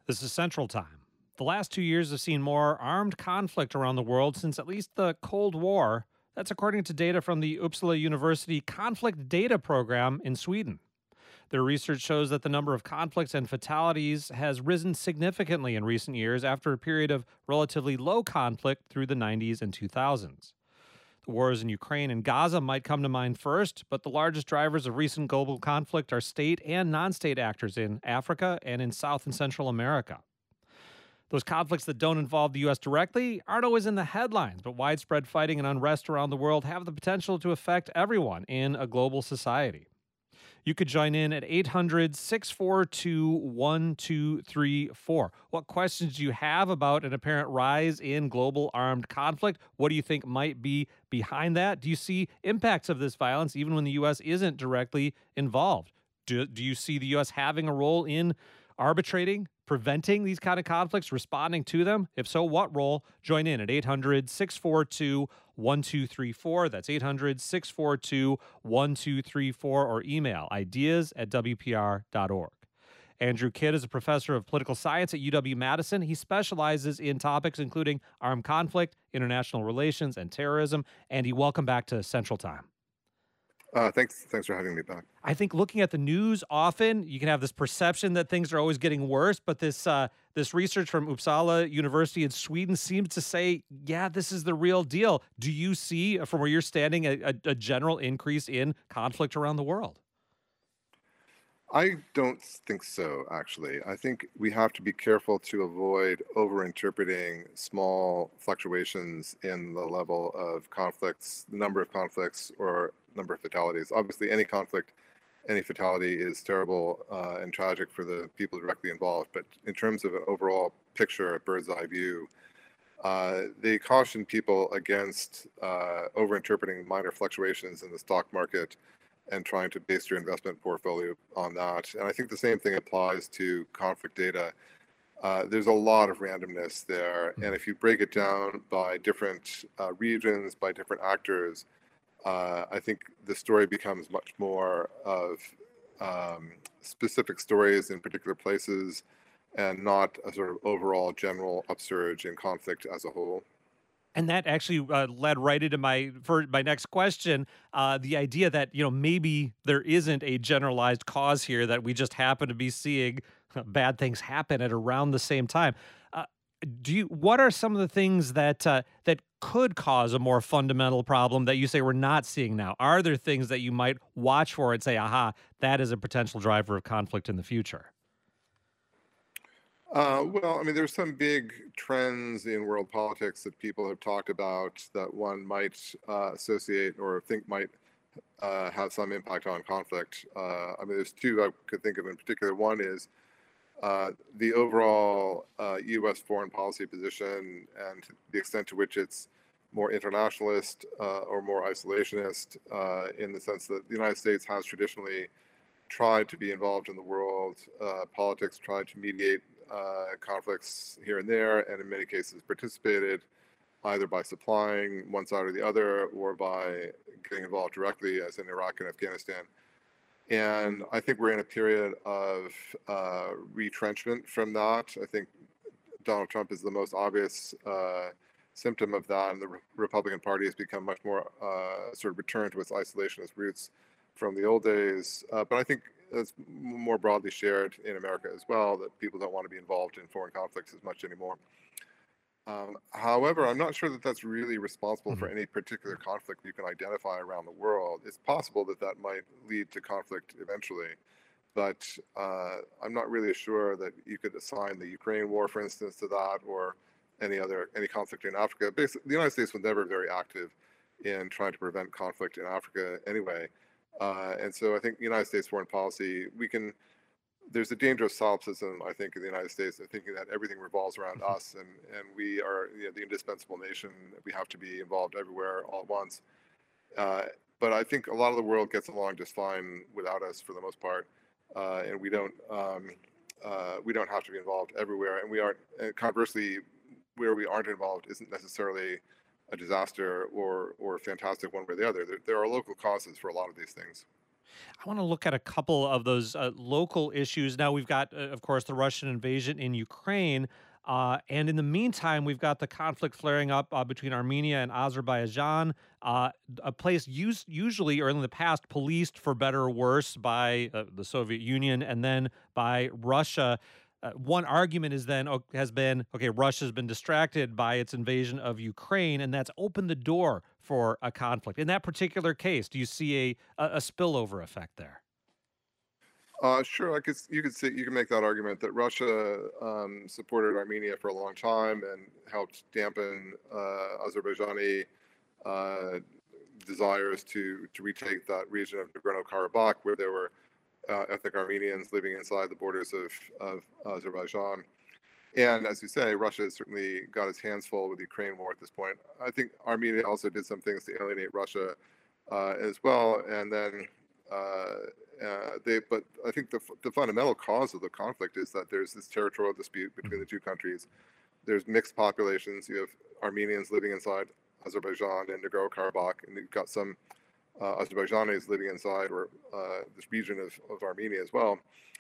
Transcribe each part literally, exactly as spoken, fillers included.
This is Central Time. The last two years have seen more armed conflict around the world since at least the Cold War. That's according to data from the Uppsala University Conflict Data Program in Sweden. Their research shows that the number of conflicts and fatalities has risen significantly in recent years after a period of relatively low conflict through the nineties and two thousands. The wars in Ukraine and Gaza might come to mind first, but the largest drivers of recent global conflict are state and non state actors in Africa and in South and Central America. Those conflicts that don't involve the U S directly aren't always in the headlines, but widespread fighting and unrest around the world have the potential to affect everyone in a global society. You could join in at eight hundred, six four two, one two three four. What questions do you have about an apparent rise in global armed conflict? What do you think might be behind that? Do you see impacts of this violence even when the U S isn't directly involved? Do, do you see the U S having a role in arbitrating, preventing these kind of conflicts, responding to them? If so, what role? Join in at eight hundred, six four two, one two three four. That's eight hundred, six four two, one two three four, or email ideas at w p r dot org. Andrew Kidd is a professor of political science at U W Madison. He specializes in topics including armed conflict, international relations, and terrorism. Andy, welcome back to Central Time. Uh, thanks, thanks for having me back. I think looking at the news often, you can have this perception that things are always getting worse. But this uh, this research from Uppsala University in Sweden seems to say, yeah, this is the real deal. Do you see, from where you're standing, a, a, a general increase in conflict around the world? I don't think so, actually. I think we have to be careful to avoid over-interpreting small fluctuations in the level of conflicts, the number of conflicts, or number of fatalities. Obviously, any conflict, any fatality is terrible uh, and tragic for the people directly involved. But in terms of an overall picture, a bird's eye view, uh, they caution people against uh, over-interpreting minor fluctuations in the stock market and trying to base your investment portfolio on that. And I think the same thing applies to conflict data. Uh, there's a lot of randomness there. And if you break it down by different uh, regions, by different actors, uh, I think the story becomes much more of um, specific stories in particular places and not a sort of overall general upsurge in conflict as a whole. And that actually uh, led right into my for my next question. Uh, the idea that you know maybe there isn't a generalized cause here, that we just happen to be seeing bad things happen at around the same time. Uh, do you? What are some of the things that uh, that could cause a more fundamental problem that you say we're not seeing now? Are there things that you might watch for and say, "Aha, that is a potential driver of conflict in the future"? Uh, well, I mean, there's some big trends in world politics that people have talked about that one might uh, associate or think might uh, have some impact on conflict. Uh, I mean, there's two I could think of in particular. One is uh, the overall uh, U S foreign policy position and the extent to which it's more internationalist uh, or more isolationist, uh, in the sense that the United States has traditionally tried to be involved in the world uh, politics, tried to mediate uh, conflicts here and there, and in many cases participated either by supplying one side or the other or by getting involved directly, as in Iraq and Afghanistan. And I think we're in a period of uh, retrenchment from that. I think Donald Trump is the most obvious uh, symptom of that, and the Re- Republican Party has become much more uh, sort of returned to its isolationist roots from the old days. Uh, but I think it's more broadly shared in America as well, that people don't want to be involved in foreign conflicts as much anymore. Um, however, I'm not sure that that's really responsible for Mhm. any particular conflict you can identify around the world. It's possible that that might lead to conflict eventually, but uh, I'm not really sure that you could assign the Ukraine war, for instance, to that, or any other any conflict in Africa. Basically, the United States was never very active in trying to prevent conflict in Africa anyway. Uh, and so I think United States foreign policy, we can, there's a danger of solipsism, I think, in the United States, of thinking that everything revolves around us, and, and we are, you know, the indispensable nation. We have to be involved everywhere all at once. Uh, but I think a lot of the world gets along just fine without us for the most part, uh, and we don't um, uh, we don't have to be involved everywhere. And we aren't. And conversely, where we aren't involved isn't necessarily a disaster or or fantastic one way or the other. There, there are local causes for a lot of these things. I want to look at a couple of those uh, local issues. Now, we've got, uh, of course, the Russian invasion in Ukraine. Uh, and in the meantime, we've got the conflict flaring up uh, between Armenia and Azerbaijan, uh, a place used, usually, or in the past, policed for better or worse by uh, the Soviet Union and then by Russia. Uh, one argument is then o- has been okay. Russia's been distracted by its invasion of Ukraine, and that's opened the door for a conflict. In that particular case, do you see a a, a spillover effect there? Uh, sure, I could, you could say you can make that argument that Russia um, supported Armenia for a long time and helped dampen uh, Azerbaijani uh, desires to to retake that region of Nagorno-Karabakh, where there were uh, ethnic Armenians living inside the borders of, of Azerbaijan. And as you say, Russia has certainly got its hands full with the Ukraine war at this point. I think Armenia also did some things to alienate Russia uh, as well. And then uh, uh, they, but I think the, the fundamental cause of the conflict is that there's this territorial dispute between the two countries. There's mixed populations. You have Armenians living inside Azerbaijan and Nagorno-Karabakh, and you've got some uh, Azerbaijanis living inside or uh, this region of, of Armenia as well.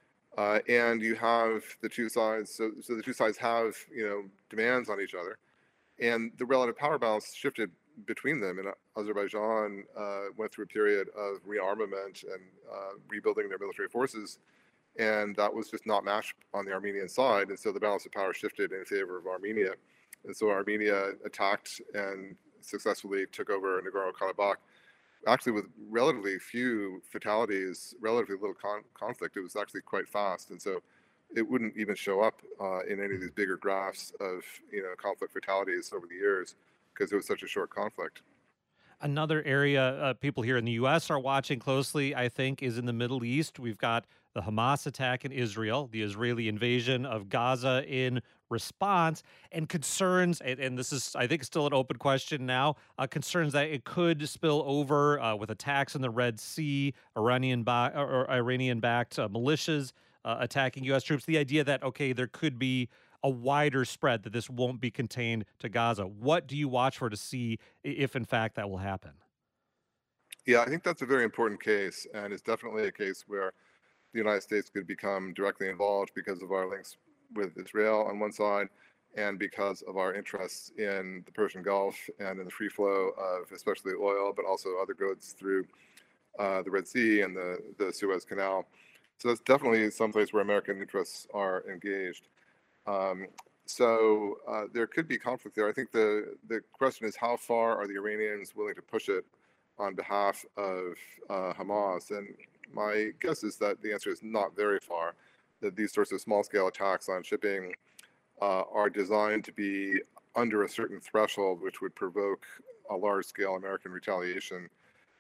Uh, and you have the two sides. So, so the two sides have, you know, demands on each other, and the relative power balance shifted between them. And Azerbaijan uh, went through a period of rearmament and uh, rebuilding their military forces, and that was just not matched on the Armenian side. And so the balance of power shifted in favor of Armenia, and so Armenia attacked and successfully took over Nagorno-Karabakh, actually with relatively few fatalities, relatively little con- conflict. It was actually quite fast, and so it wouldn't even show up uh, in any of these bigger graphs of, you know, conflict fatalities over the years because it was such a short conflict. Another area uh, people here in the U S are watching closely, I think, is in the Middle East. We've got the Hamas attack in Israel, the Israeli invasion of Gaza in response, and concerns, and, and this is, I think, still an open question now, uh, concerns that it could spill over uh, with attacks in the Red Sea, Iranian ba- or Iranian-backed uh, militias uh, attacking U S troops. The idea that, okay, there could be a wider spread, that this won't be contained to Gaza. What do you watch for to see if, in fact, that will happen? Yeah, I think that's a very important case, and it's definitely a case where the United States could become directly involved because of our links with Israel on one side, and because of our interests in the Persian Gulf and in the free flow of especially oil, but also other goods through uh, the Red Sea and the, the Suez Canal. So that's definitely someplace where American interests are engaged. Um, so uh, there could be conflict there. I think the, the question is, how far are the Iranians willing to push it on behalf of uh, Hamas? And my guess is that the answer is not very far, that these sorts of small scale attacks on shipping uh, are designed to be under a certain threshold, which would provoke a large scale American retaliation.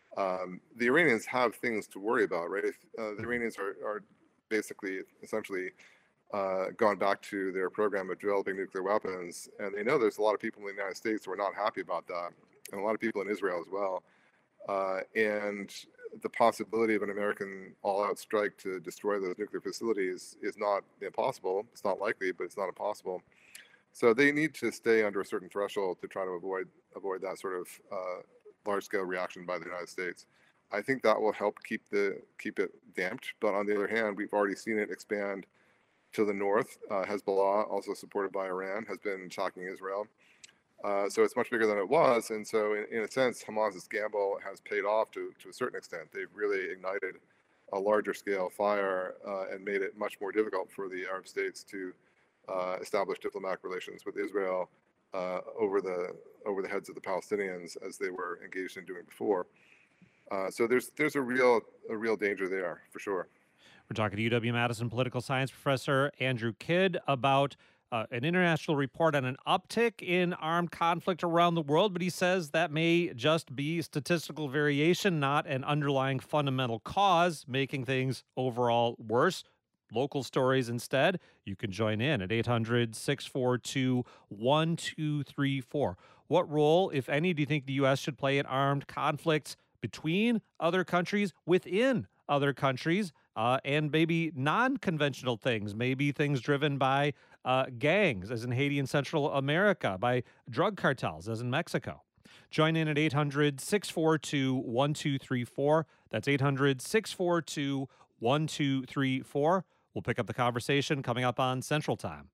Um, the Iranians have things to worry about, right? If, uh, the Mhm. Iranians are, are basically, essentially, uh, gone back to their program of developing nuclear weapons, and they know there's a lot of people in the United States who are not happy about that, and a lot of people in Israel as well. Uh, and the possibility of an American all-out strike to destroy those nuclear facilities is not impossible. It's not likely, but it's not impossible. So they need to stay under a certain threshold to try to avoid avoid that sort of uh, large-scale reaction by the United States. I think that will help keep the keep it damped. But on the other hand, we've already seen it expand to the north. Uh, Hezbollah, also supported by Iran, has been attacking Israel. Uh, so it's much bigger than it was. And so, in, in a sense, Hamas's gamble has paid off to, to a certain extent. They've really ignited a larger scale fire uh, and made it much more difficult for the Arab states to uh, establish diplomatic relations with Israel uh, over the over the heads of the Palestinians as they were engaged in doing before. Uh, so there's there's a real a real danger there for sure. We're talking to U W Madison political science professor Andrew Kidd about uh, an international report on an uptick in armed conflict around the world, but he says that may just be statistical variation, not an underlying fundamental cause making things overall worse. Local stories instead. You can join in at eight hundred, six four two, one two three four. What role, if any, do you think the U S should play in armed conflicts between other countries, within other countries? Uh, and maybe non-conventional things, maybe things driven by uh, gangs, as in Haiti and Central America, by drug cartels, as in Mexico. Join in at eight hundred, six four two, one two three four. That's eight hundred, six four two, one two three four. We'll pick up the conversation coming up on Central Time.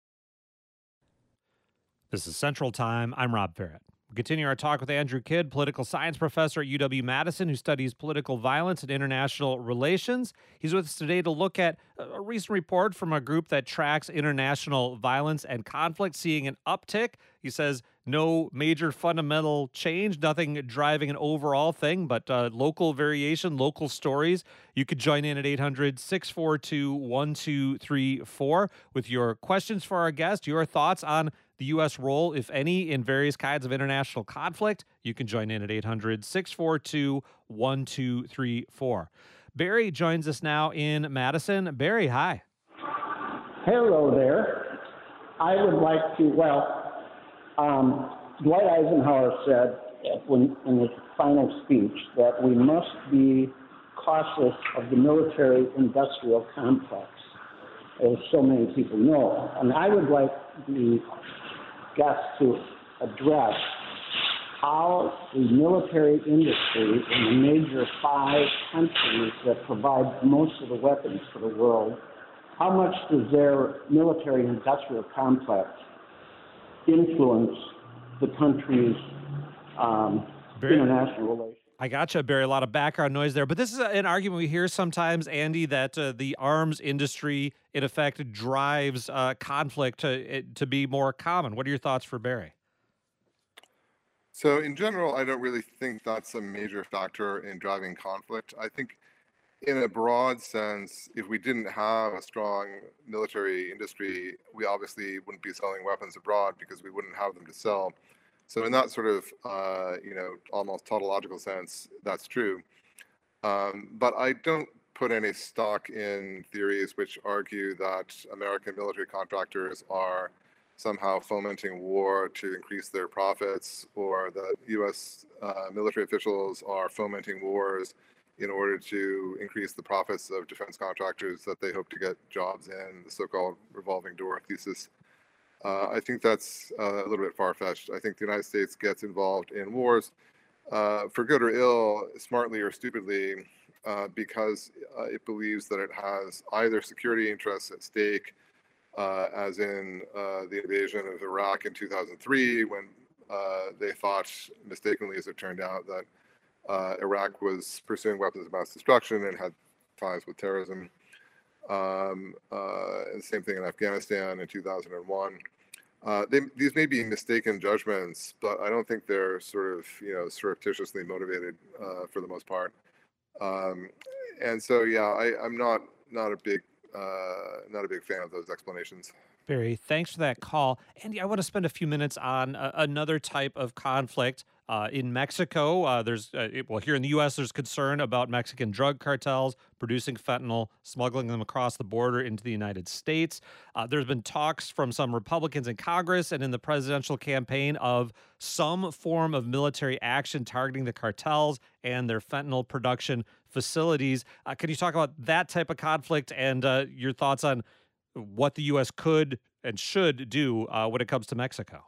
This is Central Time. I'm Rob Barrett. We continue our talk with Andrew Kidd, political science professor at U W-Madison, who studies political violence and international relations. He's with us today to look at a recent report from a group that tracks international violence and conflict, seeing an uptick. He says no major fundamental change, nothing driving an overall thing, but uh, local variation, local stories. You could join in at eight hundred, six four two, one two three four with your questions for our guest, your thoughts on the U S role, if any, in various kinds of international conflict. You can join in at eight hundred, six four two, one two three four. Barry joins us now in Madison. Barry, hi. Hello there. I would like to, well, um, Dwight Eisenhower said when, in his final speech that we must be cautious of the military-industrial complex, as so many people know. And I would like the guests to address how the military industry in the major five countries that provide most of the weapons for the world, how much does their military-industrial complex influence the country's um, international relations? I gotcha, Barry. A lot of background noise there. But this is an argument we hear sometimes, Andy, that uh, the arms industry, in effect, drives uh, conflict to, to be more common. What are your thoughts for Barry? So in general, I don't really think that's a major factor in driving conflict. I think in a broad sense, if we didn't have a strong military industry, we obviously wouldn't be selling weapons abroad because we wouldn't have them to sell. So in that sort of, uh, you know, almost tautological sense, that's true. Um, but I don't put any stock in theories which argue that American military contractors are somehow fomenting war to increase their profits, or that U S uh, military officials are fomenting wars in order to increase the profits of defense contractors that they hope to get jobs in, the so-called revolving door thesis. Uh, I think that's uh, a little bit far-fetched. I think the United States gets involved in wars uh, for good or ill, smartly or stupidly, uh, because uh, it believes that it has either security interests at stake, uh, as in uh, the invasion of Iraq in two thousand three, when uh, they thought, mistakenly as it turned out, that uh, Iraq was pursuing weapons of mass destruction and had ties with terrorism. Um, uh, and same thing in Afghanistan in two thousand one. Uh, they, these may be mistaken judgments, but I don't think they're sort of, you know, surreptitiously motivated uh, for the most part. Um, and so, yeah, I, I'm not not a big uh, not a big fan of those explanations. Barry, thanks for that call. Andy, I want to spend a few minutes on uh, another type of conflict. Uh, in Mexico, uh, there's, uh, it, well, here in the U S, there's concern about Mexican drug cartels producing fentanyl, smuggling them across the border into the United States. Uh, there's been talks from some Republicans in Congress and in the presidential campaign of some form of military action targeting the cartels and their fentanyl production facilities. Uh, can you talk about that type of conflict and uh, your thoughts on what the U S could and should do uh, when it comes to Mexico?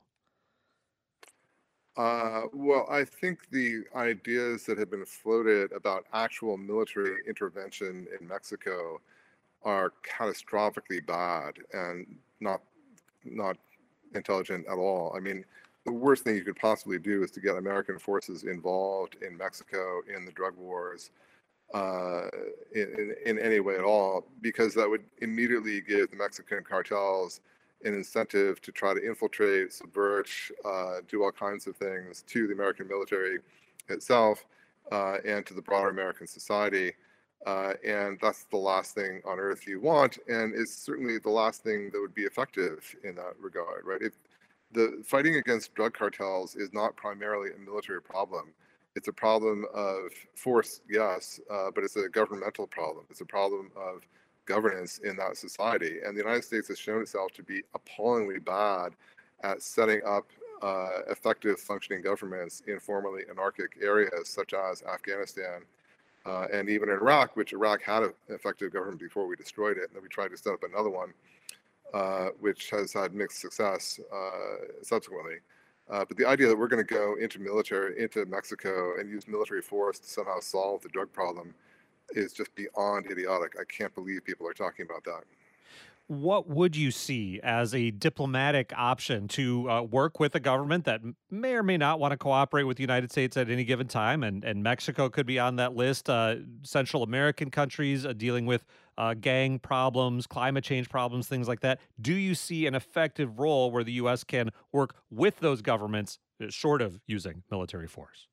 Uh, well, I think the ideas that have been floated about actual military intervention in Mexico are catastrophically bad and not not intelligent at all. I mean, the worst thing you could possibly do is to get American forces involved in Mexico in the drug wars uh, in, in, in any way at all, because that would immediately give the Mexican cartels an incentive to try to infiltrate, subvert, uh, do all kinds of things to the American military itself uh, and to the broader American society. Uh, and that's the last thing on earth you want, and it's certainly the last thing that would be effective in that regard, right? If the fighting against drug cartels is not primarily a military problem. It's a problem of force, yes, uh, but it's a governmental problem. It's a problem of governance in that society. And the United States has shown itself to be appallingly bad at setting up uh, effective functioning governments in formerly anarchic areas such as Afghanistan uh, and even in Iraq, which Iraq had an effective government before we destroyed it. And then we tried to set up another one, uh, which has had mixed success uh, subsequently. Uh, but the idea that we're going to go into military, into Mexico and use military force to somehow solve the drug problem is just beyond idiotic. I can't believe people are talking about that. What would you see as a diplomatic option to uh, work with a government that m- may or may not want to cooperate with the United States at any given time? And, and Mexico could be on that list. Uh, Central American countries uh, dealing with uh, gang problems, climate change problems, things like that. Do you see an effective role where the U S can work with those governments, uh, short of using military force?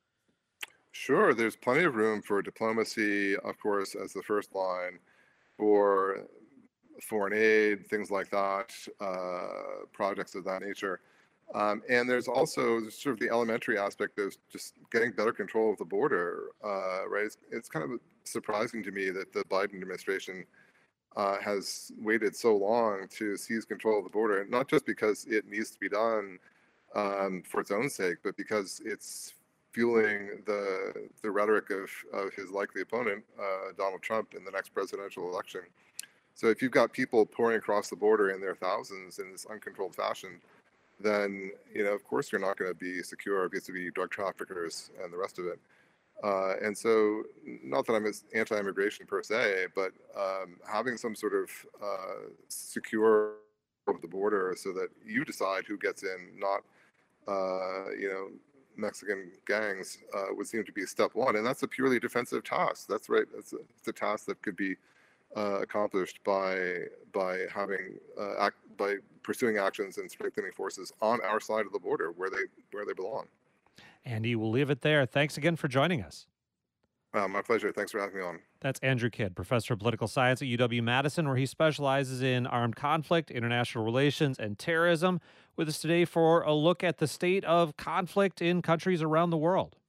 Sure, there's plenty of room for diplomacy, of course, as the first line, for foreign aid, things like that, uh, projects of that nature. Um, and there's also sort of the elementary aspect of just getting better control of the border, uh, right? It's, it's kind of surprising to me that the Biden administration uh, has waited so long to seize control of the border, not just because it needs to be done um, for its own sake, but because it's fueling the the rhetoric of, of his likely opponent, uh, Donald Trump, in the next presidential election. So if you've got people pouring across the border in their thousands in this uncontrolled fashion, then, you know, of course you're not going to be secure vis-a-vis drug traffickers and the rest of it. Uh, and so, not that I'm as anti-immigration per se, but um, having some sort of uh, secure of the border so that you decide who gets in, not, uh, you know, Mexican gangs, uh, would seem to be step one. And that's a purely defensive task. That's right. That's a, it's a task that could be uh, accomplished by by having uh, act, by pursuing actions and strengthening forces on our side of the border where they where they belong. Andy, we'll leave it there. Thanks again for joining us. Uh, my pleasure. Thanks for having me on. That's Andrew Kidd, professor of political science at U W Madison, where he specializes in armed conflict, international relations, and terrorism. With us today for a look at the state of conflict in countries around the world.